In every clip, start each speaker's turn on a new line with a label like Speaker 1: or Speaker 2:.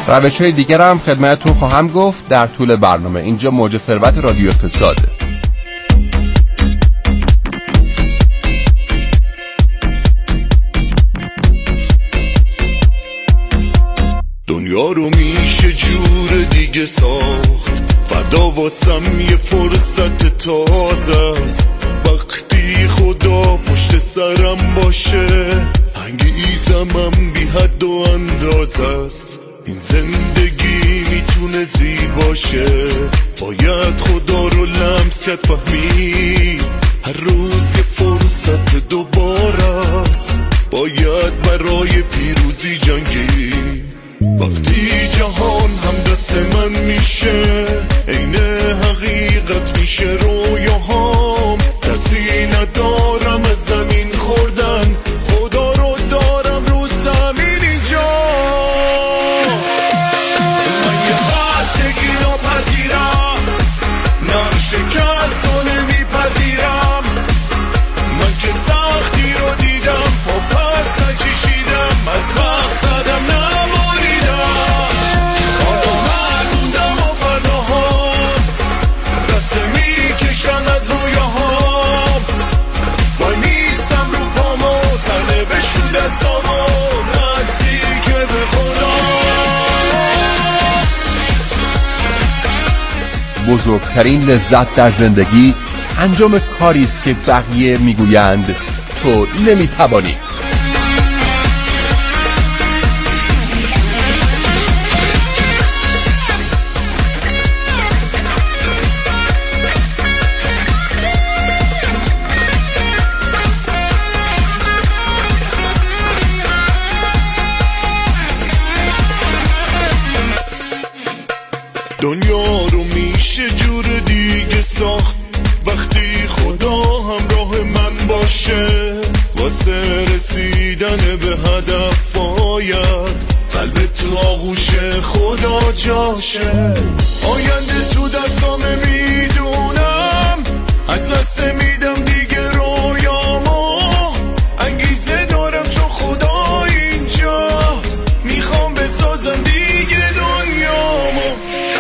Speaker 1: روش‌های دیگر هم خدمتتون خواهم گفت در طول برنامه. اینجا موج ثروت رادیو اقتصاده.
Speaker 2: دنیا رو میشه جور دیگه ساخت، فردا واسم یه فرصت تازه است. وقتی خدا پشت سرم باشه انگیزمم بی حد و اندازه است. این زندگی میتونه زیباشه، باید خدا رو لمس کرد فهمید هر روز یه فرصت دوباره است. باید برای پیروزی جنگی. وقتی جهان هم دست من میشه عین حقیقت میشه رویاهام. ترسی ندارم از زمین خوردن، خدا رو دارم رو زمین اینجا. من یه خستگی رو پذیرم، نه شکست رو نمیپذیرم. من که سختی رو دیدم و پس نکشیدم، از مقصدم نبریدم. حالا من موندم و فرداهام دست میکشن از رویاهام. وای میستم رو پامو سرنوشت دستامو نزدیک به خدا.
Speaker 1: بزرگترین لذت در زندگی انجام کاری است که بقیه میگویند تو نمیتوانی.
Speaker 2: دنیا رو میشه جور دیگه ساخت، وقتی خدا همراه من باشه. واسه رسیدن به هدف باید قلب تو آغوش خدا جاشه. آینده تو دستامه میدونم، از دست میدم دیگه رویامو. انگیزه دارم چون خدا اینجاست، میخوام بسازم دیگه دنیامو.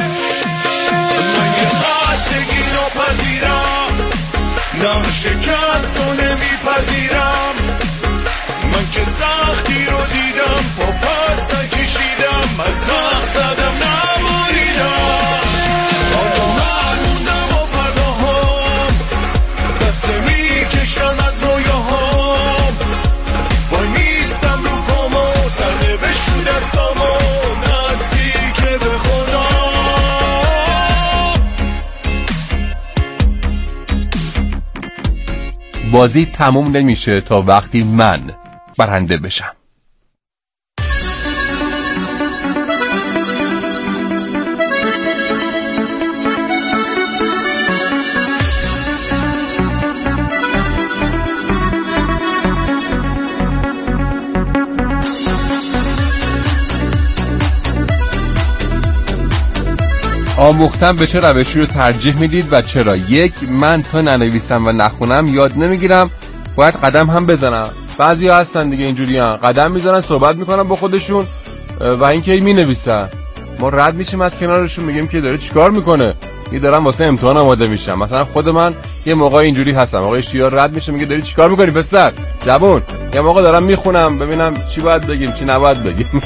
Speaker 2: نه شکست رو نمیپذیرم. من که سختی رو دیدم و پس نکشیدم، از مقصدم نبریدم. حالا من موندم و فرداهام دست میکشن از رویاهام. وای میستم رو پامو سرنوشت دستامو نزدیک به خدا.
Speaker 1: بازی تموم نمیشه تا وقتی من برنده بشم. آموختن به چه روشی رو ترجیح میدید و چرا؟ یک، من تا ننویسم و نخونم یاد نمیگیرم، باید قدم هم بزنم. بعضی ها هستن دیگه اینجوری هم قدم میزنن صحبت میکنن با خودشون و اینکه مینویسن. ما رد میشیم از کنارشون میگیم که داره چیکار میکنه، یه دارم واسه امتحان آماده میشم. مثلا خود من یه موقع اینجوری هستم، آقای شیار رد میشه میگه داری چیکار میکنی پسر جوون. یه موقع دارم میخونم ببینم چی باید بگیم چی نباید بگیم.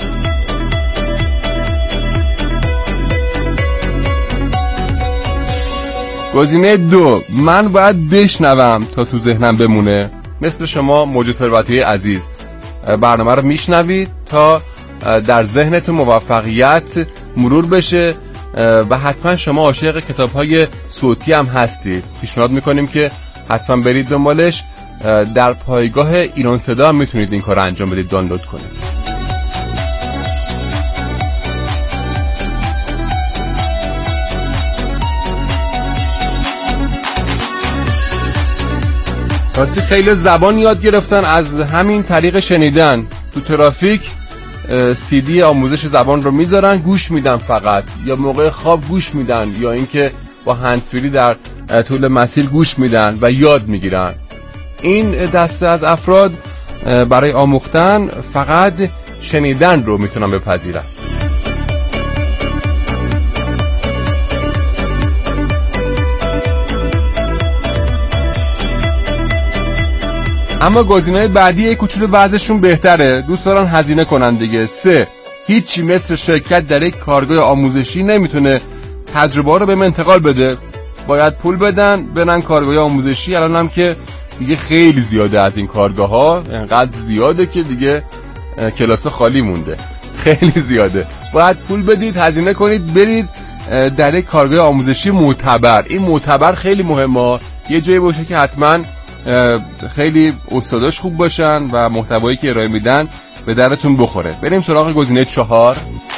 Speaker 1: گزینه 2، من باید بشنوم تا تو ذهنم بمونه. مثل شما موج ثروتی عزیز برنامه رو میشنوید تا در ذهنتون موفقیت مرور بشه و حتما شما عاشق کتاب‌های صوتی هم هستید. پیشنهاد میکنیم که حتما برید دنبالش. در پایگاه ایران صدا هم میتونید این کار رو انجام بدید، دانلود کنید. راستی خیلی زبان یاد گرفتن از همین طریق شنیدن. تو ترافیک CD آموزش زبان رو میذارن گوش میدن فقط، یا موقع خواب گوش میدن، یا اینکه با هندزفری در طول مسیر گوش میدن و یاد میگیرن. این دسته از افراد برای آموختن فقط شنیدن رو میتونن بپذیرن. اما گزینه‌های بعدی یک کوچولو وضعشون بهتره، دوست دارن هزینه کنن دیگه. 3. هیچی مثل شرکت در یک کارگاه آموزشی نمیتونه تجربه رو به انتقال بده، باید پول بدن برن کارگاه آموزشی. الان هم که دیگه خیلی زیاده از این کارگاه ها، انقدر زیاده که دیگه کلاس خالی مونده، خیلی زیاده. باید پول بدید، هزینه کنید، برید در یک کارگاه آموزشی معتبر. این معتبر خیلی مهمه، یه جایی باشه که حتما خیلی استاداش خوب باشن و محتوایی که ارائه میدن به درتون بخوره. بریم سراغ گزینه 4.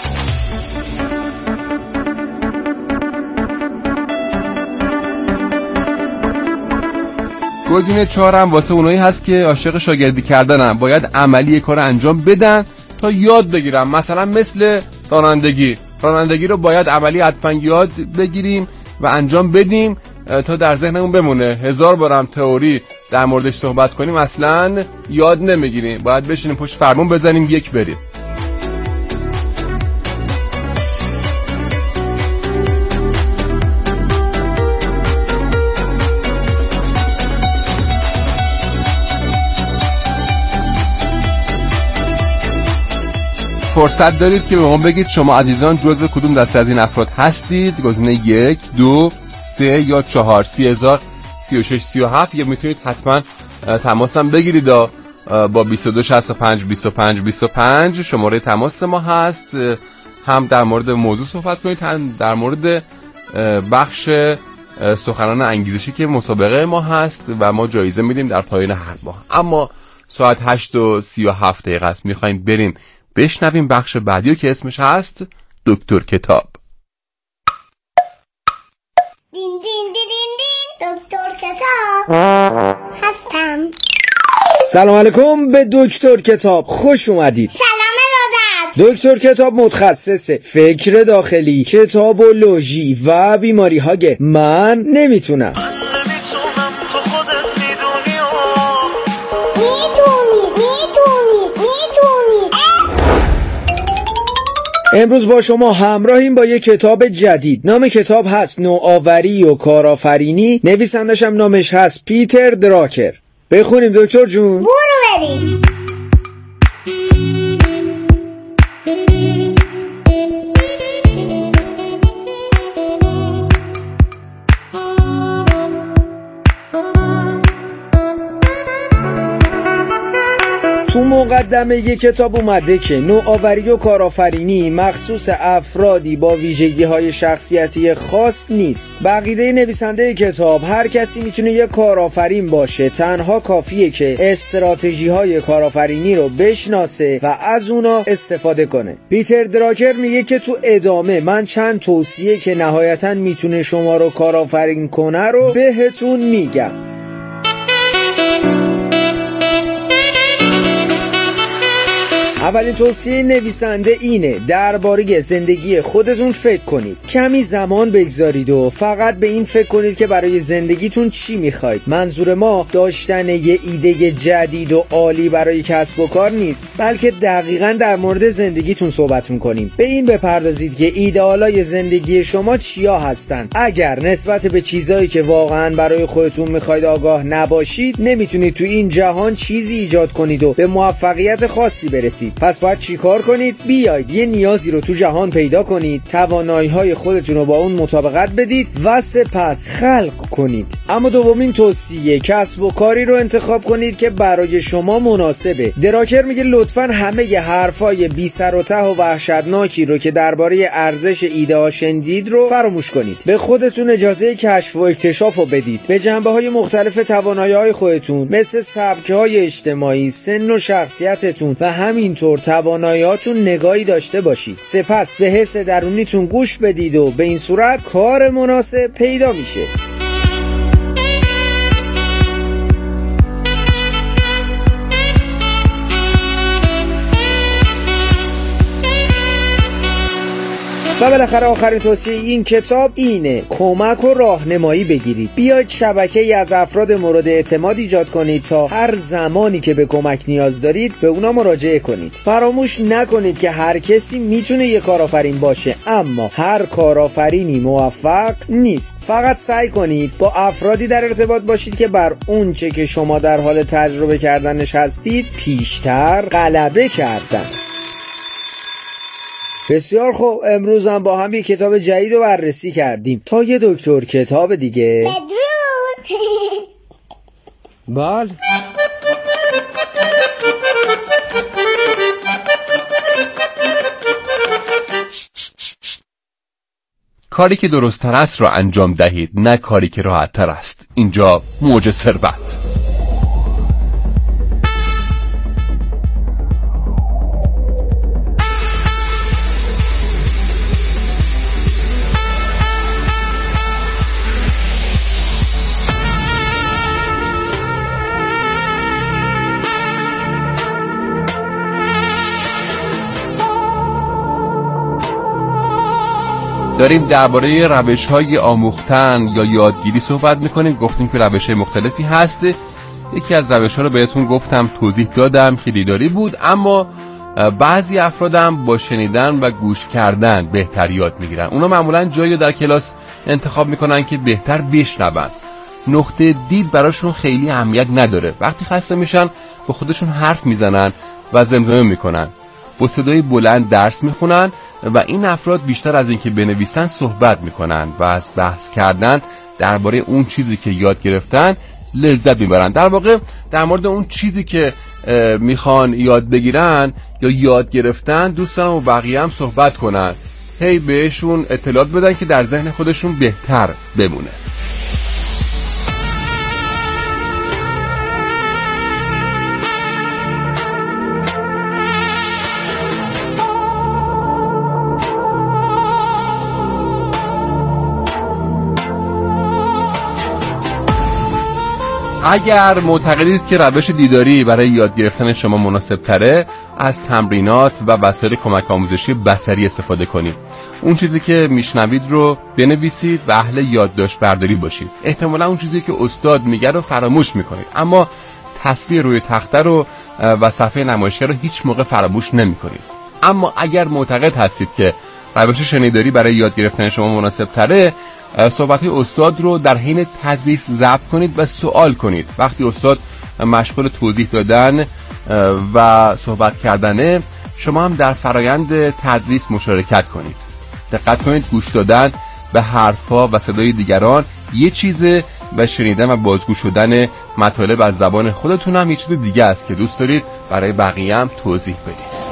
Speaker 1: گزینه 4 هم واسه اونایی هست که عاشق شاگردی کردنن، باید عملی کار انجام بدن تا یاد بگیرن. مثلا مثل رانندگی رو باید عملی حتما یاد بگیریم و انجام بدیم تا در ذهنمون بمونه. 1000 بارم تئوری در موردش صحبت کنیم اصلا یاد نمیگیریم، باید بشینیم پشت فرمون بزنیم یک بریم. فرصت دارید که به ما بگید شما عزیزان جزو کدوم دسته از این افراد هستید. گزینه 1 2 3 یا 4. 30,000 36 37. یا میتونید حتما تماس هم بگیرید با 22 65 25 25 شماره تماس ما هست. هم در مورد موضوع صحبت کنید، هم در مورد بخش سخنان انگیزشی که مسابقه ما هست و ما جایزه میدیم در پایان هر ماه. اما ساعت 8:37 است، میخوایم بریم بشنویم بخش بعدی که اسمش هست دکتر کتاب.
Speaker 3: دین دین دین دین دین دکتر کتاب هستم.
Speaker 4: سلام علیکم به دکتر کتاب، خوش اومدید.
Speaker 3: سلام ارادت.
Speaker 4: دکتر کتاب متخصص فکر داخلی، کتابولوژی و بیماری های من نمیتونم. امروز با شما همراهیم با یک کتاب جدید. نام کتاب هست نوآوری و کارآفرینی، نویسندش هم نامش هست پیتر دراکر. بخونیم دکتر جون؟
Speaker 3: برو بریم.
Speaker 4: تو مقدمه یک کتاب اومده که نوآوری و کارآفرینی مخصوص افرادی با ویژگی‌های شخصیتی خاص نیست. به عقیده نویسنده کتاب هر کسی میتونه یک کارآفرین باشه، تنها کافیه که استراتژی‌های کارآفرینی رو بشناسه و از اونا استفاده کنه. پیتر دراکر میگه که تو ادامه من چند توصیه که نهایتاً میتونه شما رو کارآفرین کنه رو بهتون میگم. اولین توصیه نویسنده اینه درباره زندگی خودتون فکر کنید. کمی زمان بگذارید و فقط به این فکر کنید که برای زندگیتون چی میخواید. منظور ما داشتن یه ایده جدید و عالی برای کسب و کار نیست، بلکه دقیقاً در مورد زندگیتون صحبت میکنیم. به این بپردازید که ایدئالای زندگی شما چیا هستند. اگر نسبت به چیزایی که واقعاً برای خودتون میخواید آگاه نباشید، نمیتونید تو این جهان چیزی ایجاد کنید و به موفقیت خاصی برسید. پس باید چی کار کنید؟ بیایید یه نیازی رو تو جهان پیدا کنید، توانایی‌های خودتون رو با اون مطابقت بدید و سپس خلق کنید. اما دومین توصیه کسب و کاری رو انتخاب کنید که برای شما مناسبه. دراکر میگه لطفاً همه ی حرفای بی سر و ته و وحشتناکی رو که درباره ارزش ایده ها شنیدید رو فراموش کنید. به خودتون اجازه کشف و اکتشاف رو بدید. به جنبه‌های مختلف توانایی‌های خودتون مثل سبک‌های اجتماعی، سن و شخصیتتون و همینطور تواناییاتون نگاهی داشته باشید. سپس به حس درونیتون گوش بدید و به این صورت کار مناسب پیدا میشه. و بالاخره آخرین توصیه این کتاب اینه: کمک و راهنمایی بگیرید. بیاید شبکه‌ای از افراد مورد اعتماد ایجاد کنید تا هر زمانی که به کمک نیاز دارید به اونا مراجعه کنید. فراموش نکنید که هر کسی میتونه یک کارآفرین باشه، اما هر کارآفرینی موفق نیست. فقط سعی کنید با افرادی در ارتباط باشید که بر اون چه که شما در حال تجربه کردنش هستید پیشتر غلبه کردن. بسیار خوب، امروز هم با هم یک کتاب جدید رو بررسی کردیم. تا یه دکتر کتاب دیگه.
Speaker 3: بدرود.
Speaker 4: بله.
Speaker 1: کاری که درست‌تر است را انجام دهید، نه کاری که راحت‌تر است. اینجا موج ثروت. داریم درباره روش‌های آموختن یا یادگیری صحبت می‌کنیم. گفتیم که روش‌های مختلفی هست. یکی از روش‌ها رو بهتون گفتم، توضیح دادم که دیداری بود، اما بعضی افرادم با شنیدن و گوش کردن بهتر یاد می‌گیرن. اونا معمولاً جایی در کلاس انتخاب می‌کنن که بهتر بشنون. نقطه دید براشون خیلی اهمیت نداره. وقتی خسته میشن با خودشون حرف میزنن و زمزمه میکنن، با صدای بلند درس میخونن و این افراد بیشتر از اینکه بنویسن صحبت میکنن و از بحث کردن درباره اون چیزی که یاد گرفتن لذت میبرن. در واقع در مورد اون چیزی که میخوان یاد بگیرن یا یاد گرفتن دوست دارن و بقیه هم صحبت کنن، هی بهشون اطلاعات بدن که در ذهن خودشون بهتر بمونه. اگر معتقدید که روش دیداری برای یاد گرفتن شما مناسب تره، از تمرینات و وسایل کمک آموزشی بصری استفاده کنید. اون چیزی که میشنوید رو بنویسید و اهل یادداشت برداری باشید. احتمالا اون چیزی که استاد میگه رو فراموش میکنید، اما تصویر روی تخته رو و صفحه نمایشگر رو هیچ موقع فراموش نمیکنید. اما اگر معتقد هستید که روش شنیداری برای یاد گرفتن شما مناسب تره، صحبت‌های استاد رو در حین تدریس ضبط کنید و سوال کنید. وقتی استاد مشغول توضیح دادن و صحبت کردنه، شما هم در فرایند تدریس مشارکت کنید. دقت کنید، گوش دادن به حرف‌ها و صدای دیگران یه چیزه و شنیدن و بازگو شدن مطالب از زبان خودتون هم یه چیز دیگه است که دوست دارید برای بقیه هم توضیح بدید.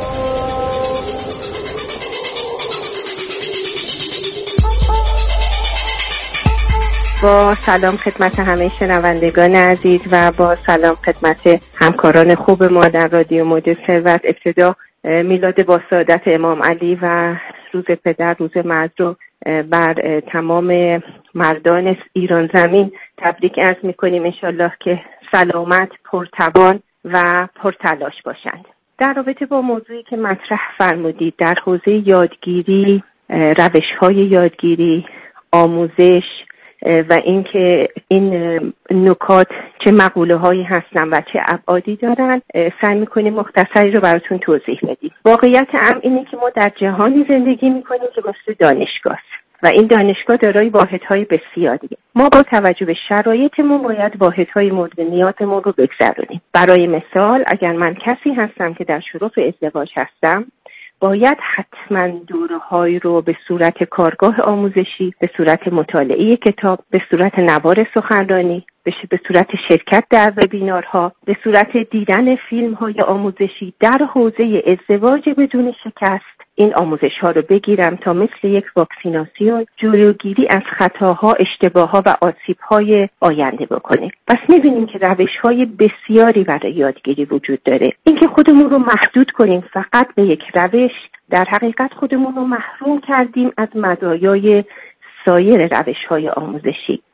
Speaker 5: با سلام خدمت همه شنوندگان عزیز و با سلام خدمت همکاران خوب ما در رادیو موج ثروت. ابتدا میلاد با سعادت امام علی و روز پدر، روز مرد رو بر تمام مردان ایران زمین تبریک عرض میکنیم. انشالله که سلامت، پرتوان و پرتلاش باشند. در رابطه با موضوعی که مطرح فرمودید در حوزه یادگیری، روش‌های یادگیری، آموزش و اینکه این نکات چه مقوله هایی هستن و چه ابعادی دارن، سعی میکنیم مختصری رو براتون توضیح بدیم. واقعیت امر اینه که ما در جهانی زندگی میکنیم که مثل دانشگاه و این دانشگاه دارای واحدهای بسیاریه. ما با توجه به شرایطمون باید واحدهای مورد نیازمون رو بگذرونیم. برای مثال، اگر من کسی هستم که در شرف ازدواج هستم، باید حتما دوره‌هایی رو به صورت کارگاه آموزشی، به صورت مطالعه کتاب، به صورت نوار سخنرانی، به صورت شرکت در وبینارها، به صورت دیدن فیلم‌های آموزشی در حوزه ازدواج بدون شکست این آموزش‌ها رو بگیرم تا مثل یک واکسیناسیون جلوگیری از خطاها، اشتباهها و آسیب‌های آینده بکنه. پس می‌بینیم که روش‌های بسیاری برای یادگیری وجود داره. اینکه خودمون رو محدود کنیم فقط به یک روش، در حقیقت خودمون رو محروم کردیم از مزایای سایر روش‌های آموزشی.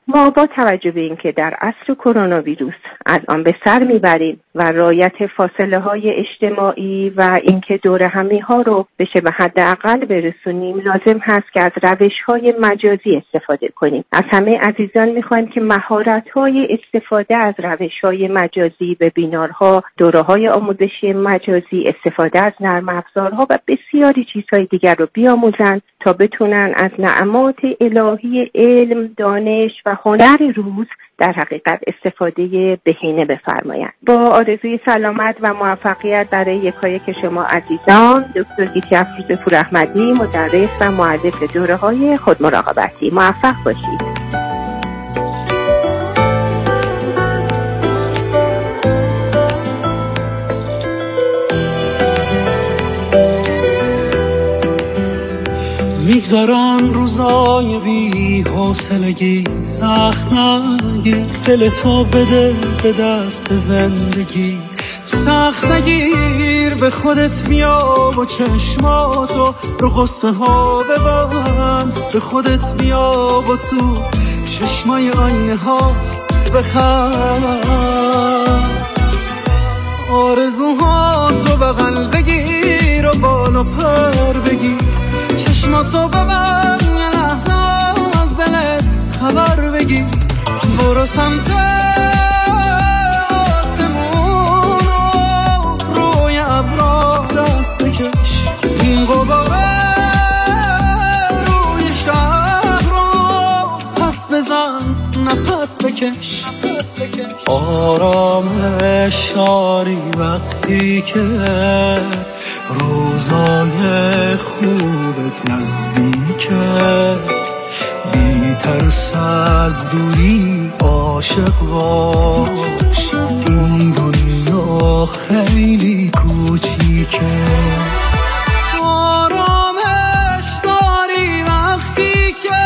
Speaker 5: ما با توجه به اینکه در عصر کرونا ویروس از آن به سر میبریم و رعایت فاصله های اجتماعی و اینکه دور همی ها رو بشه به حداقل برسونیم، لازم هست که از روش های مجازی استفاده کنیم. از همه عزیزان میخوایم که مهارت های استفاده از روش های مجازی، وبینارها، دوره های آموزشی مجازی، استفاده از نرم افزارها و بسیاری چیزهای دیگر رو بیاموزند تا بتونن از نعمات الهی علم، دانش و هنر روز در حقیقت استفاده بهینه بفرمایند. با آرزوی سلامت و موفقیت برای یکایک شما عزیزان، دکتر گیتی افروز پور احمدی، مدرس و مؤلف دوره‌های خودمراقبتی. موفق باشید.
Speaker 6: میگذارن روزای بی حوصلگی، سخت نگیر، دل تو بده به دست زندگی. سخت نگیر، به خودت بیا و چشماتو رو قصه ها ببند. به خودت بیا و تو چشمای آینه ها بخند. آرزوهاتو بغل بگیر و بالا پر بگیر. چشماتو ببند، یه لحظه از دلت خبر بگیر. برو سمت آسمون و روی ابرا دست بکش. این غباره روی شهر رو پس بزن، نفس بکش. آرامش داری وقتی که روزای خوبت نزدیکه. بی ترس از دوری عاشق باش، این دنیا خیلی کوچیکه. آرامش داری وقتی که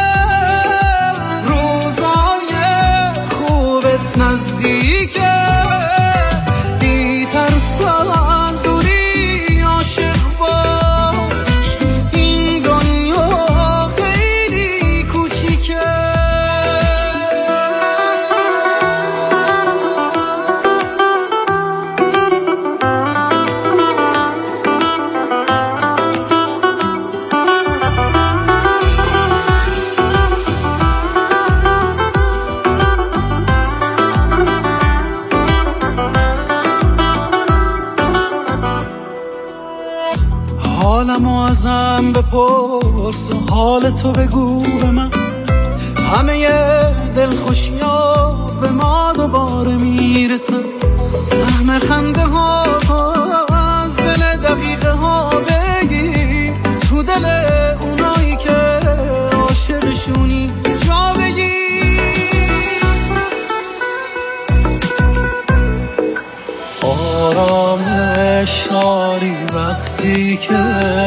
Speaker 6: روزای خوبت نزدیکه. بی ترس از دوری عاشق باش، این دنیا خیلی کوچیکه. حالمو ازم بپرس و حالتو بگو به من. همه دلخوشی‌ها به ما دوباره میرسن. سهم خنده ها از دل دقیقه ها بگیر. تو دل اونایی که عاشقشونی جا بگیر. آرامش داری وقتی که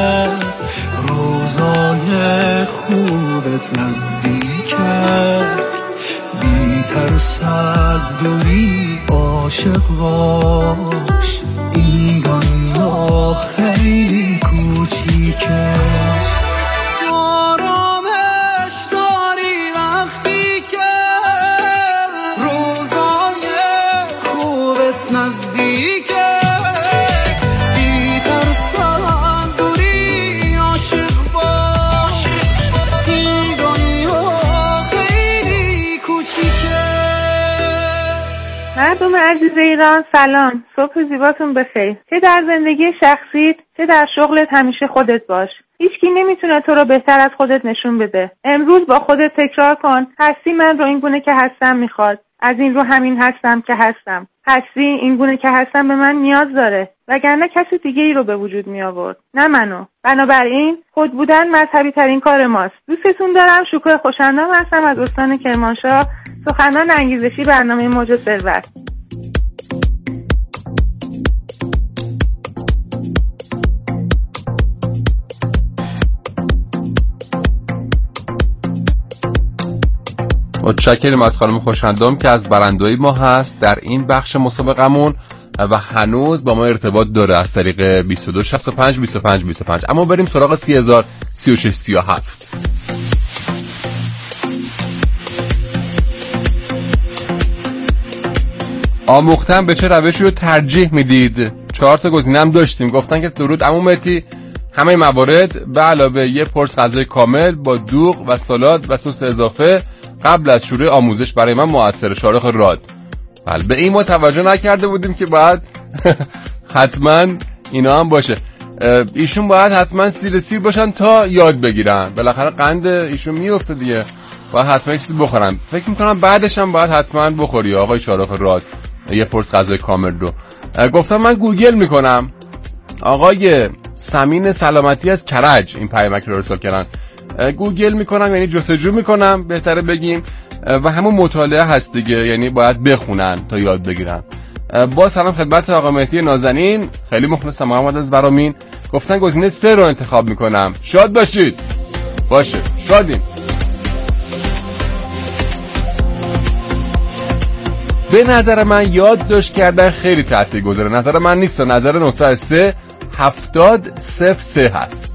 Speaker 6: روزای خوبت نزدیکه. بی ترس از دوری عاشق باش، این دنیا خیلی کوچیکه. آرامش داری وقتی که روزای خوبت نزدیکه.
Speaker 7: مردم عزیز ایران سلام، صبح زیباتون بخیر. چه در زندگی شخصیت چه در شغلت همیشه خودت باش. هیچکی نمیتونه تو رو بهتر از خودت نشون بده. امروز با خودت تکرار کن هستی من رو این گونه که هستم میخواد. از این رو همین هستم که هستم. هستی این گونه که هستم به من نیاز داره، وگرنه کسی دیگه ای رو به وجود می آورد، نه منو. بنابراین خود بودن مذهبی ترین کار ماست. دوستتون دارم. شکر خوشندام هستم از استان کرمانشاه، سخنان انگیزشی برنامه موج ثروت.
Speaker 1: متشکریم از خانم خوشندام که از برنده‌های ما هست در این بخش مسابقمون و هنوز با ما ارتباط داره از طریق 22 65 25 25. اما بریم سراغ 30,000 36 37. آموختن به چه روشی رو ترجیح میدید؟ 4 تا گزینه هم داشتیم. گفتن که درود عمو مهدی، همه موارد به علاوه یه پرس غذای کامل با دوغ و سالاد و سس اضافه قبل از شروع آموزش برای من موثر. شارخ راد. بله، به این ما توجه نکرده بودیم که باید حتما اینا هم باشه. ایشون باید حتما سیر باشن تا یاد بگیرن، بالاخره قند ایشون میفته دیگه، باید حتما چیزی بخورن. فکر میکنم بعدش هم باید حتما بخوری آقای شارخ راد یه پرس غذای کامل رو. گفتم من گوگل میکنم. آقای سمین سلامتی از کرج این پیامک رو ارسال کردن. گوگل میکنم یعنی جستجو میکنم بهتره بگیم، و همون مطالعه هست دیگه، یعنی باید بخونن تا یاد بگیرن. با سلام خدمت آقا مهدی نازنین، خیلی مخلصم محمد از برامین. گفتن گزینه 3 رو انتخاب میکنم. شاد باشید. باشه، شادیم. به نظر من یادداشت کردن خیلی تاثیرگذاره. نظر من نیست، نظر 903 7003 هست.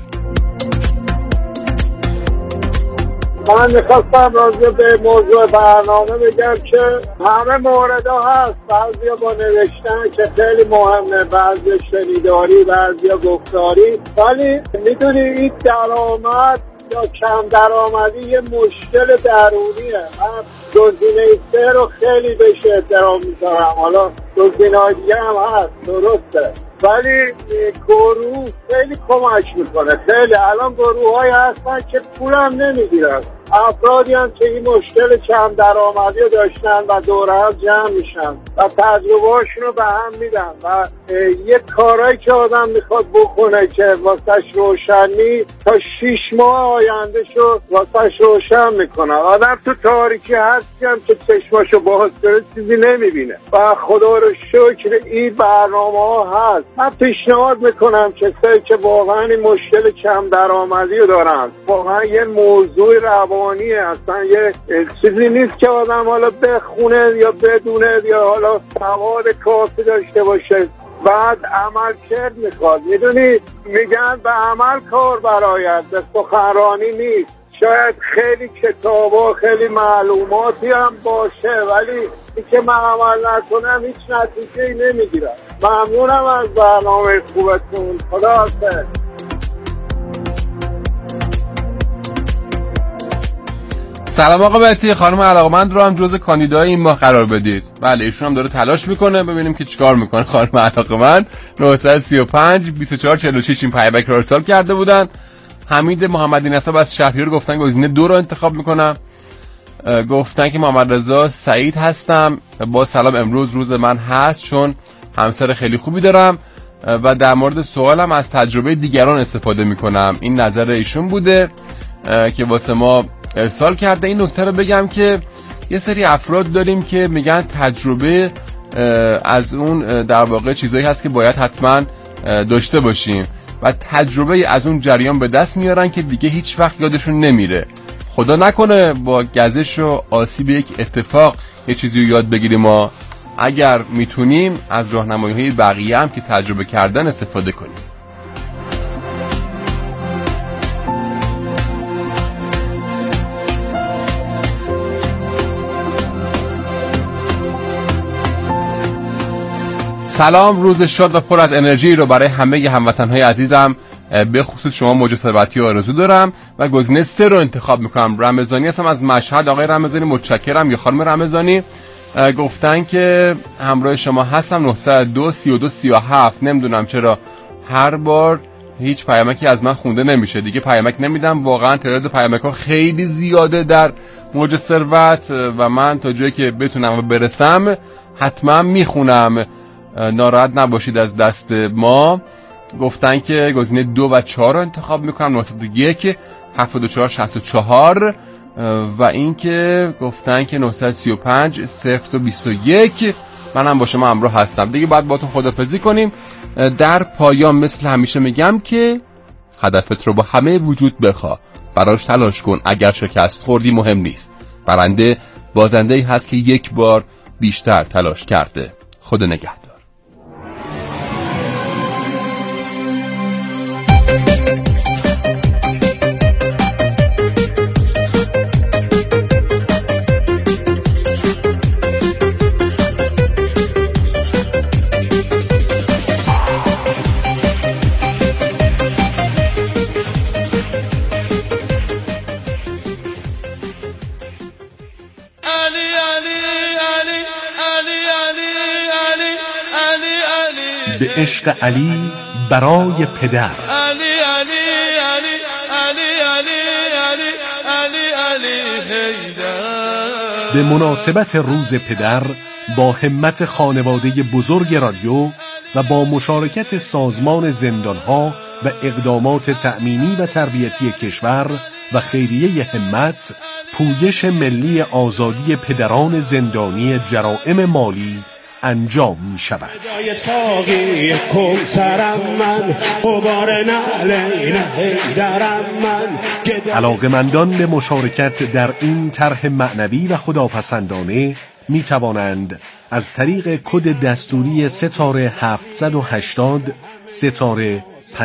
Speaker 8: من میخواستم راجع به موضوع برنامه بگم که همه موردها هست، بعضیا با نوشتن که خیلی مهمه، بعضی شنیداری، بعضی گفتاری، ولی میدونی این درآمد یا کم درآمدی یه مشکل درونیه. من گزینه 3 رو خیلی بهش احترام میذارم، حالا گزینه‌های دیگه هم هست درسته، ولی گروه خیلی کمک میکنه. خیلی الان گروه‌هایی هستن که پولم نمیگیرن، افرادی هم که این مشکل کم درآمدی رو داشتن و دوره هم جمع میشن و تجربه‌هاشون رو به هم میدن و یه کارایی که آدم میخواد بکنه که واسش روشنی تا 6 ماه آیندهشو واسش روشن میکنه. آدم تو تاریکی هستی هم که چشماشو باز کنه چیزی نمیبینه و خدا رو شکر این برنامه ها هست. من پیشنهاد میکنم کسایی که واقعا این مشکل کم درآمدی رو دارن، واقعا یه موضوع روانیه، اصلا یه چیزی نیست که آدم حالا بخونه یا بدونه یا حالا سواد کافی داشته باشه، بعد عمل کرد میخواد. میدونی میگن به عمل کار برآید، به سخنرانی نیست. شاید خیلی کتابا خیلی معلوماتی هم باشه، ولی این که من عمل نکنم هیچ نتیجه‌ای نمیگیرم. ممنونم از برنامه خوبتون. خدا حافظ.
Speaker 1: سلام آقا مهدی، خانم علاقمند رو هم جزء کاندیدای این ماه قرار بدید. بله، ایشون هم داره تلاش میکنه، ببینیم که چیکار میکنه. خانم علاقمند 935 2446 این پیامک رو ارسال کرده بودن. حمید محمدی نسب از شهریار گفتن گزینه 2 رو انتخاب میکنم. گفتن که محمد رضا سعید هستم، با سلام، امروز روز من هست چون همسر خیلی خوبی دارم و در مورد سوالم از تجربه دیگران استفاده میکنم. این نظر ایشون بوده که واسه ما ارسال کرده. این نکته رو بگم که یه سری افراد داریم که میگن تجربه از اون در واقع چیزایی هست که باید حتما داشته باشیم و تجربه از اون جریان به دست میارن که دیگه هیچ وقت یادشون نمیره. خدا نکنه با گزش و آسیب یک اتفاق یه چیزی رو یاد بگیریم. ما اگر میتونیم از راهنمایی‌های بقیه هم که تجربه کردن استفاده کنیم. سلام، روز شاد و پر از انرژی رو برای همه هموطن‌های عزیزم به خصوص شما موج ثروتی آرزو دارم و گزینه 3 رو انتخاب میکنم. رمضانی هستم از مشهد. آقای رمضانی متشکرم. یا خانم رمضانی گفتن که همراه شما هستم. 902 32 37. نمیدونم چرا هر بار هیچ پیامکی از من خونده نمیشه، دیگه پیامک نمیدم. واقعا تعداد پیامک‌ها خیلی زیاده در موج ثروت و من تا جایی که بتونم و برسم حتما میخونم. ناراحت نباشید از دست ما. گفتن که گزینه 2 و 4 رو انتخاب میکنم. 901 74 64 و این که گفتن که 935 021. منم با شما همراه هستم. دیگه باید باهاتون خداحافظی کنیم. در پایان مثل همیشه میگم که هدفت رو با همه وجود بخواه، براش تلاش کن. اگر شکست خوردی مهم نیست، برنده بازنده‌ای هست که یک بار بیشتر تلاش کرده. خدا نگهدار.
Speaker 9: به عشق علی برای پدر.
Speaker 6: علی علی علی علی علی علی علی علی حیدر.
Speaker 9: به مناسبت روز پدر با همت خانواده بزرگ رادیو و با مشارکت سازمان زندانها و اقدامات تأمینی و تربیتی کشور و خیریه همت، پویش ملی آزادی پدران زندانی جرائم مالی انجام می شود. علاقه‌مندان به مشارکت در این طرح معنوی و خداپسندانه می توانند از طریق کد دستوری ستاره 780 ستاره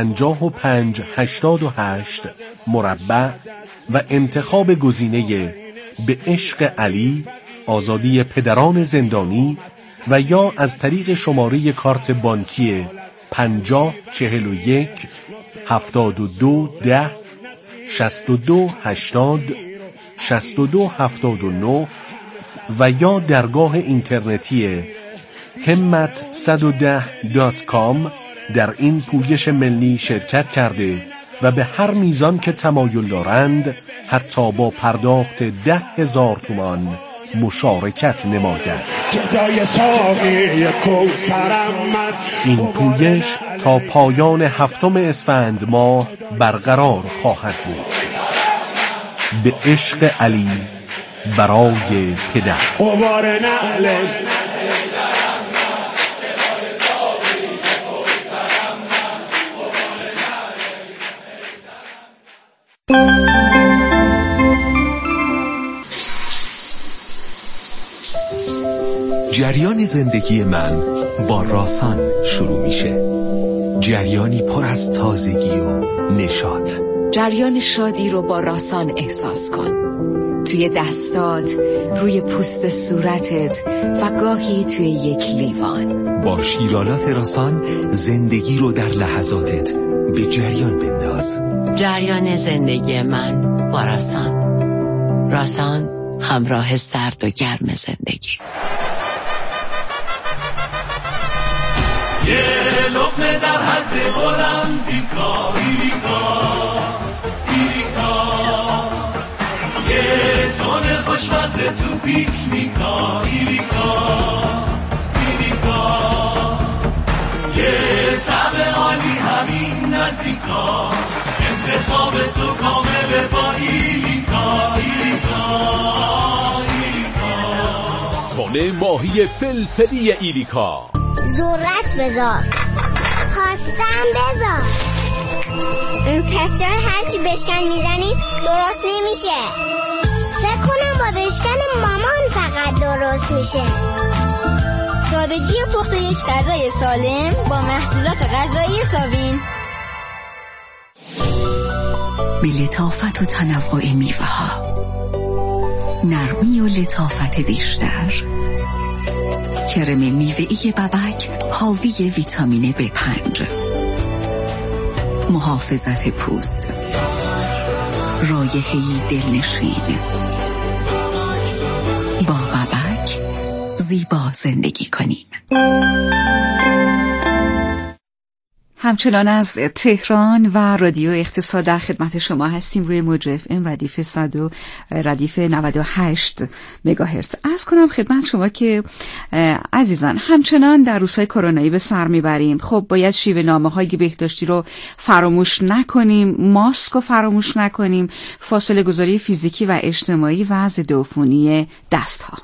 Speaker 9: 5588 مربع و انتخاب گزینه به عشق علی آزادی پدران زندانی و یا از طریق شماره کارت بانکی 5041 7210 6280 6279 و یا درگاه اینترنتی همت110.com در این پویش ملی شرکت کرده و به هر میزان که تمایل دارند حتی با پرداخت 10,000 تومان مشارکت نمایند. این پویش تا پایان 7 اسفند ماه برقرار خواهد بود. به عشق علی برای پدر.
Speaker 10: جریان زندگی من با راسان شروع میشه. جریانی پر از تازگی و نشاط.
Speaker 11: جریان شادی رو با راسان احساس کن. توی دستات، روی پوست صورتت و گاهی توی یک لیوان.
Speaker 10: با شیرالات راسان زندگی رو در لحظاتت به جریان بنداز.
Speaker 11: جریان زندگی من با راسان. راسان، همراه سرد و گرم زندگی.
Speaker 6: یه لقمه در حد المپیکا ایریکا یه تونه خوشمزه تو پیکنیکا ایریکا یه طعم عالی همین نزدیکا انتخاب تو کامل با ایریکا
Speaker 12: تونه ماهی فلفلی ایریکا.
Speaker 3: ذرت بذار، پاستم بذار. پس چرا هرچی بشکن میزنی درست نمیشه؟ فکر کنم با بشکن مامان فقط درست میشه.
Speaker 13: سادگی پخت یک غذای سالم با محصولات غذایی ساوین.
Speaker 11: به لطافت و تنوع میوه ها، نرمی و لطافت بیشتر. کرم میوه‌ای ببک حاوی ویتامین B5، محافظت پوست، رایحه‌ای دلنشین. با ببک زیبا زندگی کنیم. همچنان از تهران و رادیو اقتصاد در خدمت شما هستیم روی موج FM ردیف 98 مگاهرتز. عرض کنم خدمت شما که عزیزان همچنان در روزهای کرونایی به سر میبریم. خب باید شیوه نامه‌های بهداشتی رو فراموش نکنیم، ماسک رو فراموش نکنیم، فاصله گذاری فیزیکی و اجتماعی و ضد عفونی دست‌ها.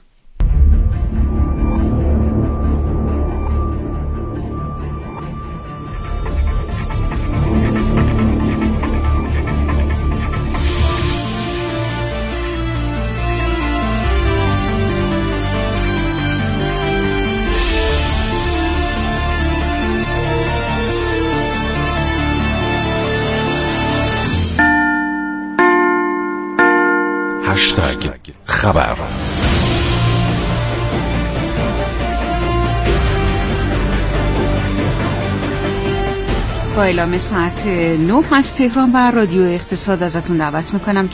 Speaker 10: خبر.
Speaker 11: با اعلام ساعت 9 از تهران و رادیو اقتصاد ازتون دعوت میکنم